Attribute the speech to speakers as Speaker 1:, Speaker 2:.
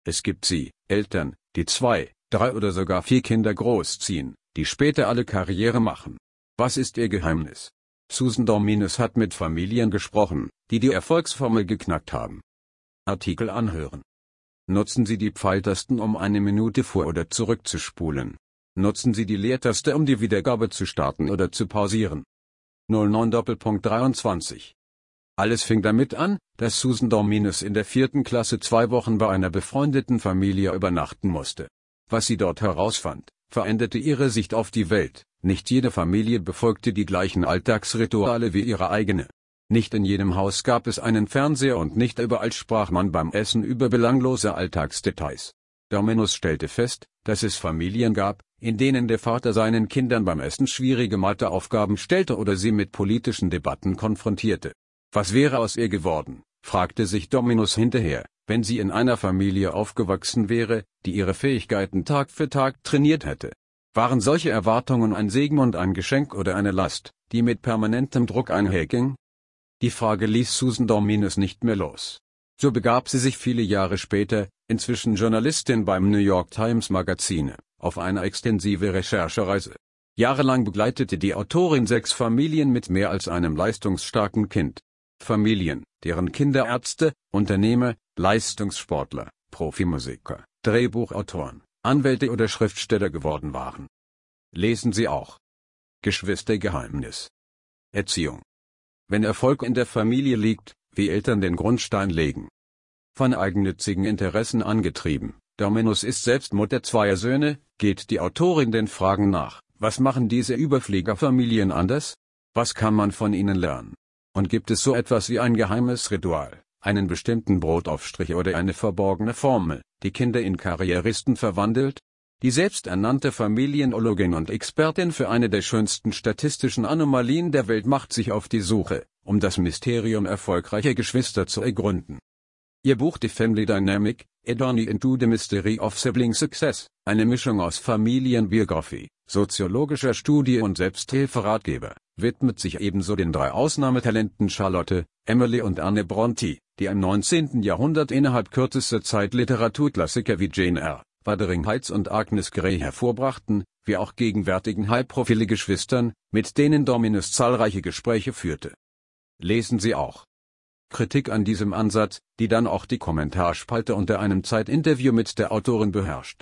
Speaker 1: Es gibt sie, Eltern, die 2, 3 oder sogar 4 Kinder großziehen, die später alle Karriere machen. Was ist ihr Geheimnis? Susan Dominus hat mit Familien gesprochen, die die Erfolgsformel geknackt haben. Artikel anhören. Nutzen Sie die Pfeiltasten, um eine Minute vor- oder zurückzuspulen. Nutzen Sie die Leertaste, um die Wiedergabe zu starten oder zu pausieren. 09:23. Alles fing damit an, dass Susan Dominus in der 4. Klasse 2 Wochen bei einer befreundeten Familie übernachten musste. Was sie dort herausfand, veränderte ihre Sicht auf die Welt. Nicht jede Familie befolgte die gleichen Alltagsrituale wie ihre eigene. Nicht in jedem Haus gab es einen Fernseher und nicht überall sprach man beim Essen über belanglose Alltagsdetails. Dominus stellte fest, dass es Familien gab, in denen der Vater seinen Kindern beim Essen schwierige Matheaufgaben stellte oder sie mit politischen Debatten konfrontierte. Was wäre aus ihr geworden, fragte sich Dominus hinterher, wenn sie in einer Familie aufgewachsen wäre, die ihre Fähigkeiten Tag für Tag trainiert hätte. Waren solche Erwartungen ein Segen und ein Geschenk oder eine Last, die mit permanentem Druck einherging? Die Frage ließ Susan Dominus nicht mehr los. So begab sie sich viele Jahre später, inzwischen Journalistin beim New York Times Magazine, auf eine extensive Recherchereise. Jahrelang begleitete die Autorin 6 Familien mit mehr als einem leistungsstarken Kind. Familien, deren Kinder Ärzte, Unternehmer, Leistungssportler, Profimusiker, Drehbuchautoren, Anwälte oder Schriftsteller geworden waren. Lesen Sie auch. Geschwistergeheimnis. Erziehung. Wenn Erfolg in der Familie liegt, wie Eltern den Grundstein legen. Von eigennützigen Interessen angetrieben, Dominus ist selbst Mutter 2 Söhne, geht die Autorin den Fragen nach: Was machen diese Überfliegerfamilien anders? Was kann man von ihnen lernen? Und gibt es so etwas wie ein geheimes Ritual, einen bestimmten Brotaufstrich oder eine verborgene Formel, die Kinder in Karrieristen verwandelt? Die selbsternannte Familienologin und Expertin für eine der schönsten statistischen Anomalien der Welt macht sich auf die Suche, um das Mysterium erfolgreicher Geschwister zu ergründen. Ihr Buch The Family Dynamic, A Journey into the Mystery of Sibling Success, eine Mischung aus Familienbiografie, soziologischer Studie und Selbsthilferatgeber, widmet sich ebenso den 3 Ausnahmetalenten Charlotte, Emily und Anne Brontë, die im 19. Jahrhundert innerhalb kürzester Zeit Literaturklassiker wie Jane Eyre, Wuthering Heights und Agnes Grey hervorbrachten, wie auch gegenwärtigen High-Profile Geschwistern, mit denen Dominus zahlreiche Gespräche führte. Lesen Sie auch. Kritik an diesem Ansatz, die dann auch die Kommentarspalte unter einem Zeitinterview mit der Autorin beherrscht.